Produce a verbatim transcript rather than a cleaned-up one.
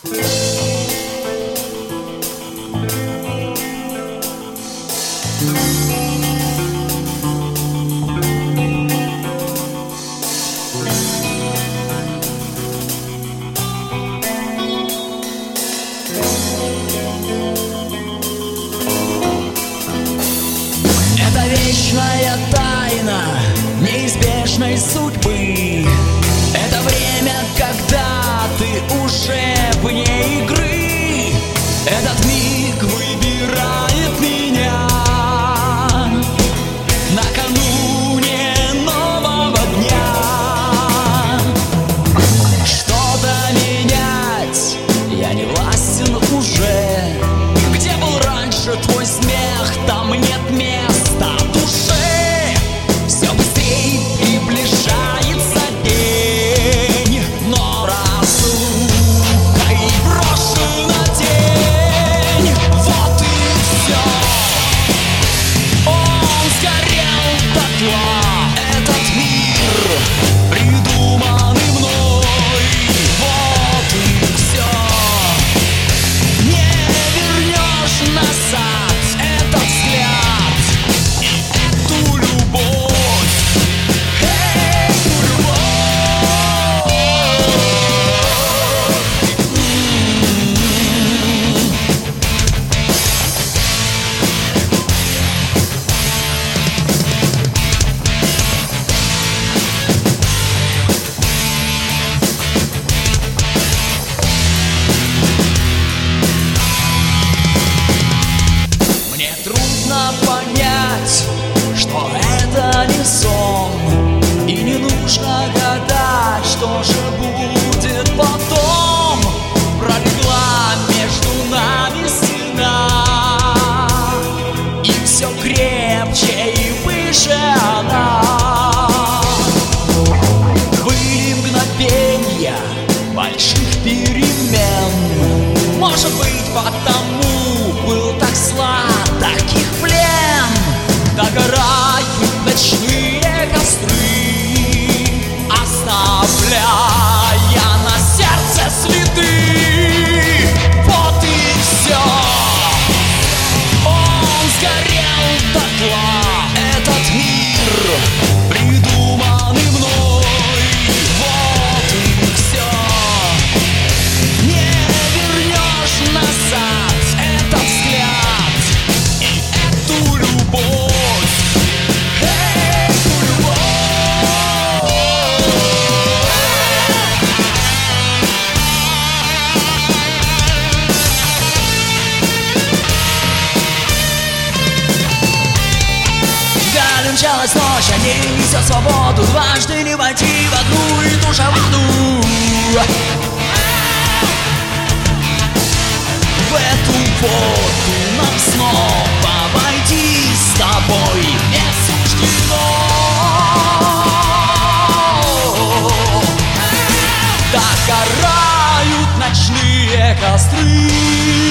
Это вечная тайна неизбежной судьбы. Это время, когда ты уже вне игры. Этот миг выбирает меня накануне нового дня. Что-то менять я не властен уже. Где был раньше твой смех, там нет места душе. Все быстрее приближается день, но разлука и брошен на тень. Вот и все, он сгорел дотла. Этот мир, придуманный мной. Вот и все, не вернешь назад этот взгляд и эту любовь, эту любовь. Мне трудно понять, что это не сон, и не нужно гадать, что же будет потом. Пролегла между нами стена, и все крепче и выше она. Были мгновенья больших перемен, может быть, потому был так сладок их плен. Догорают ночные костры, оставляя на сердце следы. Вот и все, он сгорел дотла. Этот мир, придуманный мной. Вот и все, не вернешь назад этот взгляд и эту любовь, эту любовь. Вдаль умчалась ночь, а не несет свободу. Дважды не войти в одну и ту же воду. В эту воду нам снова войти с тобой не суждено. Догорают ночные костры.